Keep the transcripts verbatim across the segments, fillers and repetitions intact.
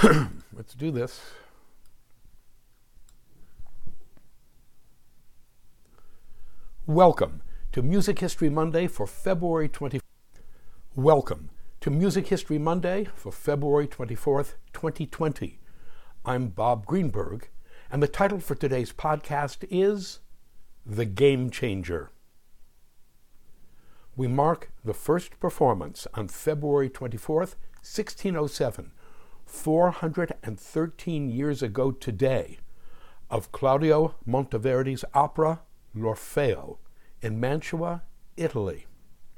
Let's do this. Welcome to Music History Monday for February twenty-fourth. Welcome to Music History Monday for February twenty-fourth, twenty twenty. I'm Bob Greenberg, and the title for today's podcast is The Game Changer. We mark the first performance on February twenty-fourth, sixteen oh seven, four hundred thirteen years ago today, of Claudio Monteverdi's opera L'Orfeo in Mantua, Italy.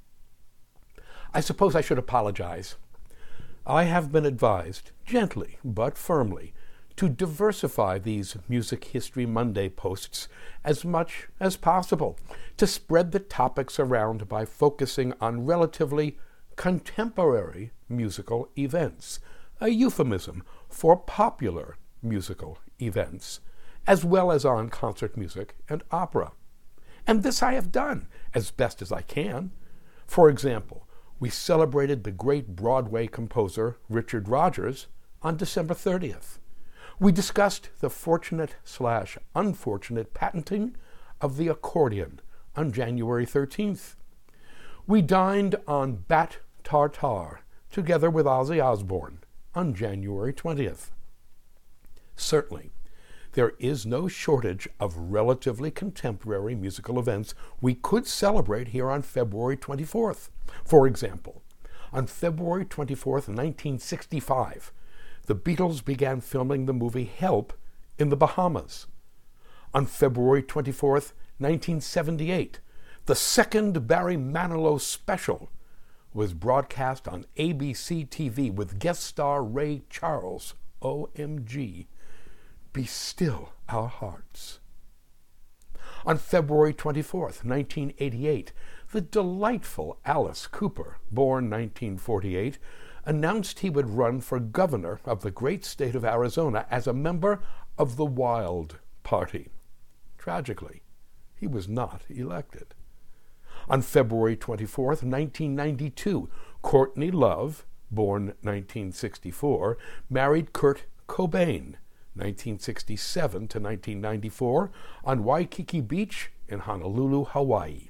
I suppose I should apologize. I have been advised, gently but firmly, to diversify these Music History Monday posts as much as possible, to spread the topics around by focusing on relatively contemporary musical events, a euphemism for popular musical events, as well as on concert music and opera. And this I have done as best as I can. For example, we celebrated the great Broadway composer Richard Rodgers on December thirtieth. We discussed the fortunate slash unfortunate patenting of the accordion on January thirteenth. We dined on Bat Tartare together with Ozzy Osbourne on January twentieth. Certainly, there is no shortage of relatively contemporary musical events we could celebrate here on February twenty-fourth. For example, on February twenty-fourth, nineteen sixty-five, the Beatles began filming the movie Help in the Bahamas. On February twenty-fourth, nineteen seventy-eight, the second Barry Manilow special was broadcast on A B C T V with guest star Ray Charles. O M G. Be still our hearts. On February twenty-fourth, nineteen eighty-eight, the delightful Alice Cooper, born nineteen forty-eight, announced he would run for governor of the great state of Arizona as a member of the Wild Party. Tragically, he was not elected. On February twenty-fourth, nineteen ninety-two, Courtney Love, born nineteen sixty-four, married Kurt Cobain, nineteen sixty-seven to nineteen ninety-four, on Waikiki Beach in Honolulu, Hawaii.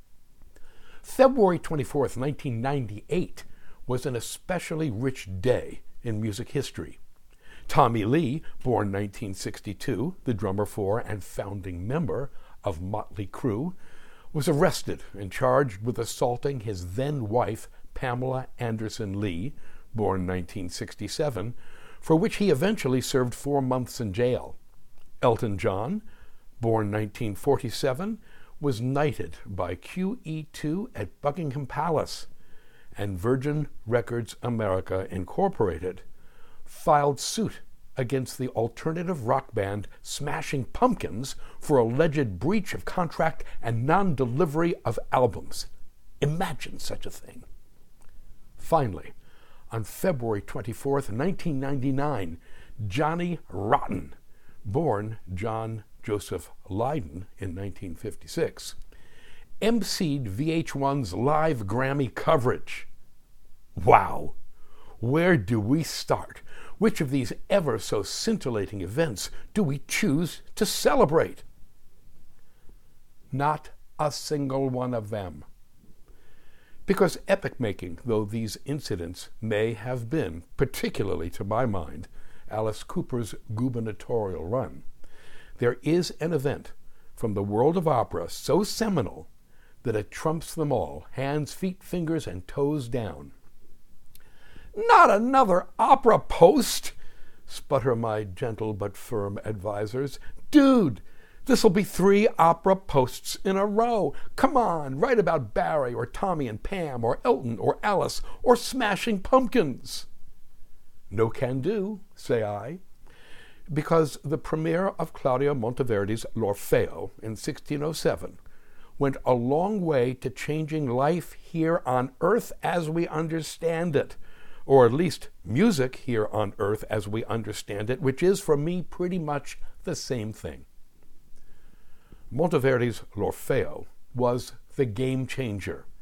February twenty-fourth, nineteen ninety-eight was an especially rich day in music history. Tommy Lee, born nineteen sixty-two, the drummer for and founding member of Motley Crue, was arrested and charged with assaulting his then-wife, Pamela Anderson Lee, born nineteen sixty-seven, for which he eventually served four months in jail. Elton John, born nineteen forty-seven, was knighted by Q E two at Buckingham Palace, and Virgin Records America Incorporated filed suit against the alternative rock band Smashing Pumpkins for alleged breach of contract and non-delivery of albums. Imagine such a thing. Finally, on February twenty-fourth, nineteen ninety-nine, Johnny Rotten, born John Joseph Lydon in nineteen fifty-six, emceed V H one's live Grammy coverage. Wow! Where do we start? Which of these ever so scintillating events do we choose to celebrate? Not a single one of them. Because epic-making though these incidents may have been, particularly to my mind, Alice Cooper's gubernatorial run, there is an event from the world of opera so seminal that it trumps them all, hands, feet, fingers, and toes down. Not another opera post, sputter my gentle but firm advisors. Dude, this'll be three opera posts in a row. Come on, write about Barry or Tommy and Pam or Elton or Alice or Smashing Pumpkins. No can do, say I, because the premiere of Claudio Monteverdi's L'Orfeo in sixteen oh seven went a long way to changing life here on earth as we understand it, or at least music here on earth as we understand it, which is for me pretty much the same thing. Monteverdi's L'Orfeo was the game changer,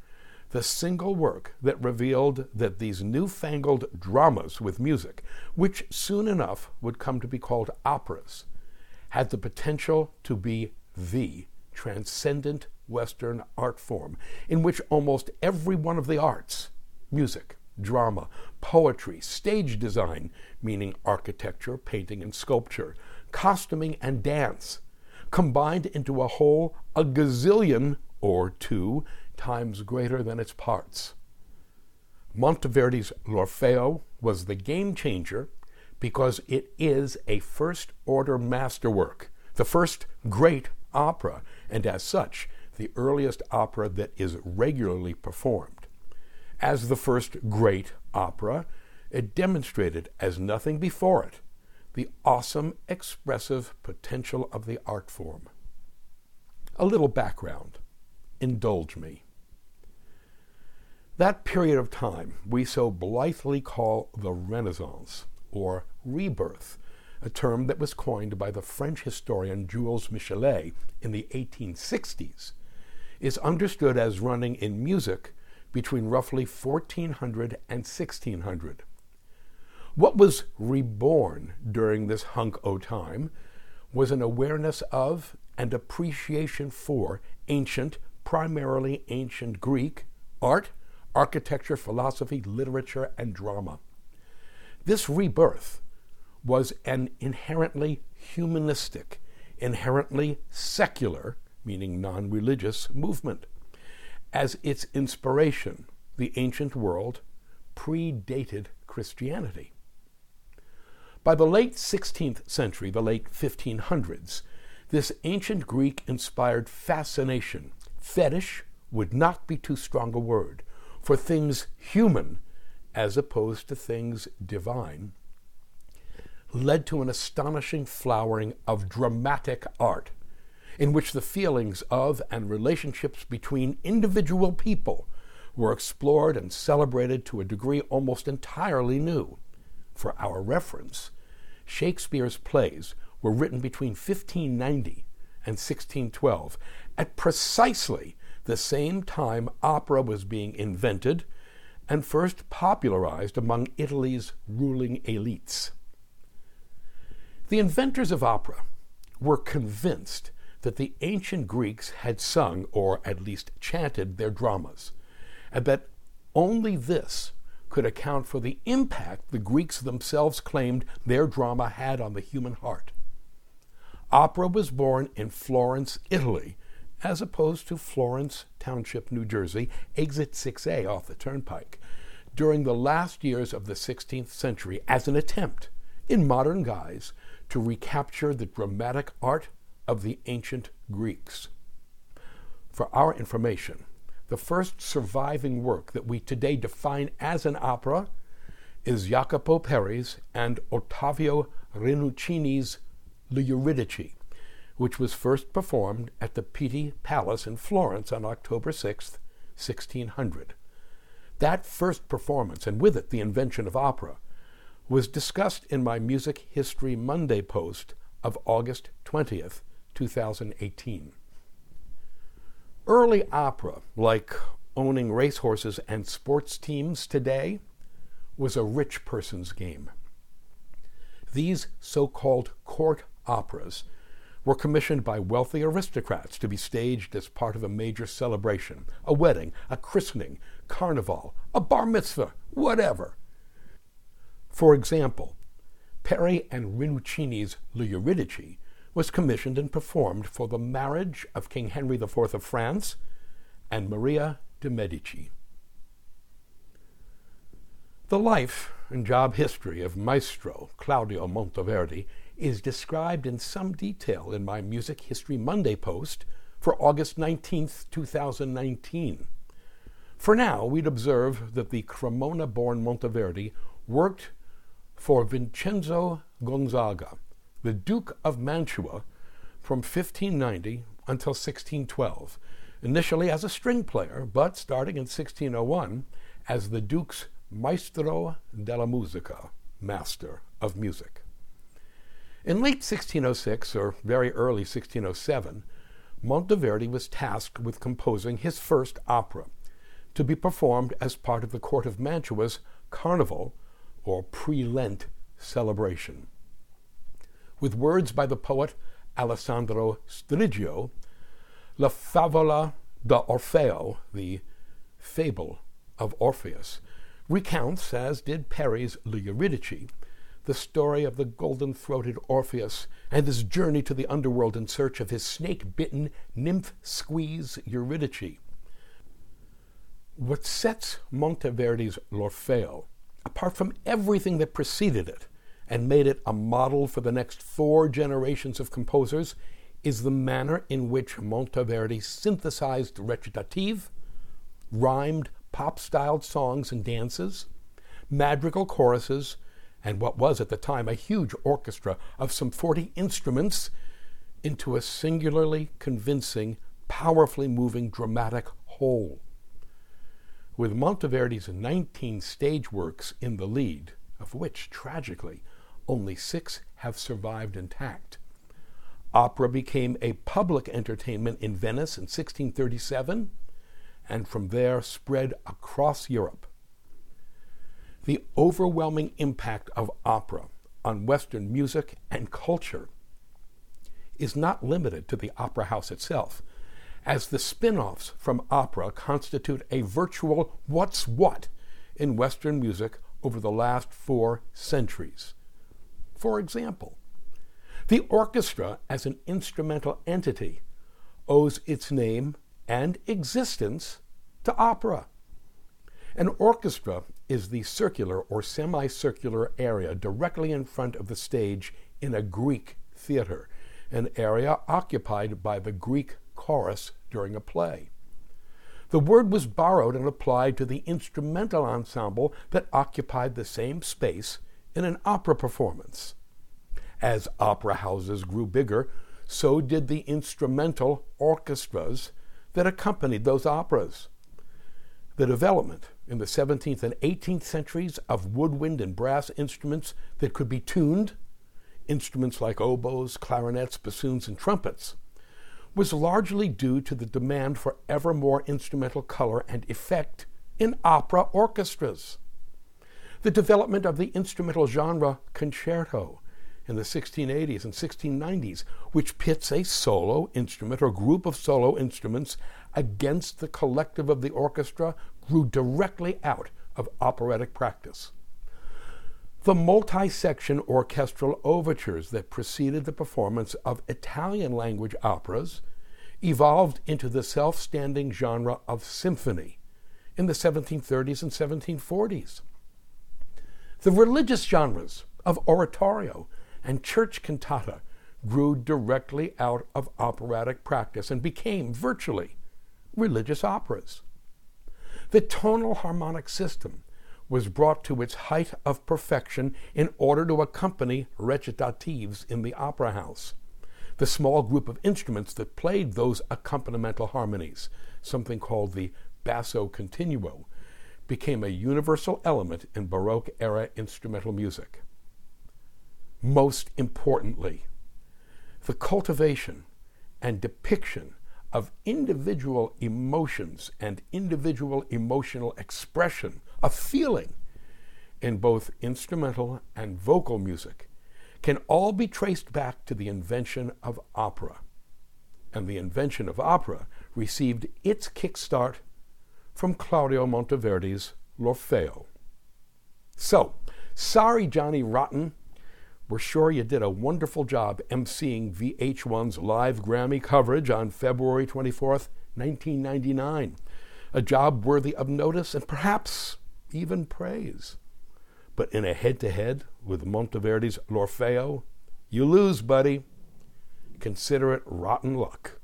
the single work that revealed that these newfangled dramas with music, which soon enough would come to be called operas, had the potential to be the transcendent Western art form in which almost every one of the arts, music, drama, poetry, stage design, meaning architecture, painting, and sculpture, costuming, and dance, combined into a whole a gazillion or two times greater than its parts. Monteverdi's L'Orfeo was the game changer because it is a first-order masterwork, the first great opera, and as such, the earliest opera that is regularly performed. As the first great opera, it demonstrated, as nothing before it, the awesome expressive potential of the art form. A little background. Indulge me. That period of time we so blithely call the Renaissance, or rebirth, a term that was coined by the French historian Jules Michelet in the eighteen sixties, is understood as running in music between roughly fourteen hundred and sixteen hundred. What was reborn during this hunk o' time was an awareness of and appreciation for ancient, primarily ancient Greek, art, architecture, philosophy, literature, and drama. This rebirth was an inherently humanistic, inherently secular, meaning non-religious, movement. As its inspiration, the ancient world predated Christianity. By the late sixteenth century, the late fifteen hundreds, this ancient Greek-inspired fascination, fetish would not be too strong a word, for things human as opposed to things divine, led to an astonishing flowering of dramatic art, in which the feelings of and relationships between individual people were explored and celebrated to a degree almost entirely new. For our reference, Shakespeare's plays were written between fifteen ninety and sixteen twelve, at precisely the same time opera was being invented and first popularized among Italy's ruling elites. The inventors of opera were convinced that the ancient Greeks had sung, or at least chanted, their dramas, and that only this could account for the impact the Greeks themselves claimed their drama had on the human heart. Opera was born in Florence, Italy, as opposed to Florence Township, New Jersey, exit six A off the turnpike, during the last years of the sixteenth century as an attempt, in modern guise, to recapture the dramatic art of the ancient Greeks. For our information, the first surviving work that we today define as an opera is Jacopo Peri's and Ottavio Rinuccini's L'Euridice, which was first performed at the Pitti Palace in Florence on October sixth, sixteen hundred. That first performance, and with it the invention of opera, was discussed in my Music History Monday post of August twentieth, two thousand eighteen. Early opera, like owning racehorses and sports teams today, was a rich person's game. These so-called court operas were commissioned by wealthy aristocrats to be staged as part of a major celebration, a wedding, a christening, carnival, a bar mitzvah, whatever. For example, Peri and Rinuccini's L'Euridice was commissioned and performed for the marriage of King Henry the Fourth of France and Maria de' Medici. The life and job history of Maestro Claudio Monteverdi is described in some detail in my Music History Monday post for August nineteenth, two thousand nineteen. For now, we'd observe that the Cremona-born Monteverdi worked for Vincenzo Gonzaga, the Duke of Mantua, from fifteen ninety until sixteen twelve, initially as a string player, but starting in sixteen oh one as the Duke's Maestro della Musica, Master of Music. In late sixteen oh six, or very early sixteen oh seven, Monteverdi was tasked with composing his first opera, to be performed as part of the court of Mantua's Carnival, or pre-Lent celebration. With words by the poet Alessandro Striggio, La Favola da Orfeo, the Fable of Orpheus, recounts, as did Perry's L'Euridice, the story of the golden-throated Orpheus and his journey to the underworld in search of his snake-bitten, nymph-squeeze Eurydice. What sets Monteverdi's L'Orfeo apart from everything that preceded it and made it a model for the next four generations of composers is the manner in which Monteverdi synthesized recitative, rhymed pop-styled songs and dances, madrigal choruses, and what was at the time a huge orchestra of some forty instruments into a singularly convincing, powerfully moving, dramatic whole. With Monteverdi's nineteen stage works in the lead, of which, tragically, only six have survived intact, opera became a public entertainment in Venice in sixteen thirty-seven, and from there spread across Europe. The overwhelming impact of opera on Western music and culture is not limited to the opera house itself, as the spin-offs from opera constitute a virtual what's what in Western music over the last four centuries. For example, the orchestra as an instrumental entity owes its name and existence to opera. An orchestra is the circular or semicircular area directly in front of the stage in a Greek theater, an area occupied by the Greek chorus during a play. The word was borrowed and applied to the instrumental ensemble that occupied the same space in an opera performance. As opera houses grew bigger, so did the instrumental orchestras that accompanied those operas. The development in the seventeenth and eighteenth centuries of woodwind and brass instruments that could be tuned, instruments like oboes, clarinets, bassoons, and trumpets, was largely due to the demand for ever more instrumental color and effect in opera orchestras. The development of the instrumental genre concerto in the sixteen eighties and sixteen nineties, which pits a solo instrument or group of solo instruments against the collective of the orchestra, grew directly out of operatic practice. The multi-section orchestral overtures that preceded the performance of Italian-language operas evolved into the self-standing genre of symphony in the seventeen thirties and seventeen forties. The religious genres of oratorio and church cantata grew directly out of operatic practice and became virtually religious operas. The tonal harmonic system was brought to its height of perfection in order to accompany recitatives in the opera house. The small group of instruments that played those accompanimental harmonies, something called the basso continuo, became a universal element in Baroque-era instrumental music. Most importantly, the cultivation and depiction of individual emotions and individual emotional expression of feeling in both instrumental and vocal music can all be traced back to the invention of opera. And the invention of opera received its kickstart from Claudio Monteverdi's L'Orfeo. So, sorry, Johnny Rotten. We're sure you did a wonderful job emceeing V H one's live Grammy coverage on February twenty-fourth, nineteen ninety-nine. A job worthy of notice and perhaps even praise. But in a head-to-head with Monteverdi's L'Orfeo, you lose, buddy. Consider it rotten luck.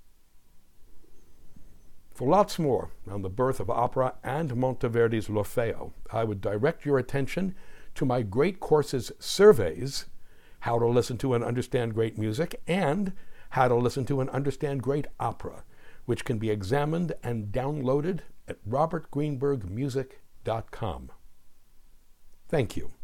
For lots more on the birth of opera and Monteverdi's L'Orfeo, I would direct your attention to my Great Courses surveys, How to Listen to and Understand Great Music, and How to Listen to and Understand Great Opera, which can be examined and downloaded at robert greenberg music dot com. Thank you.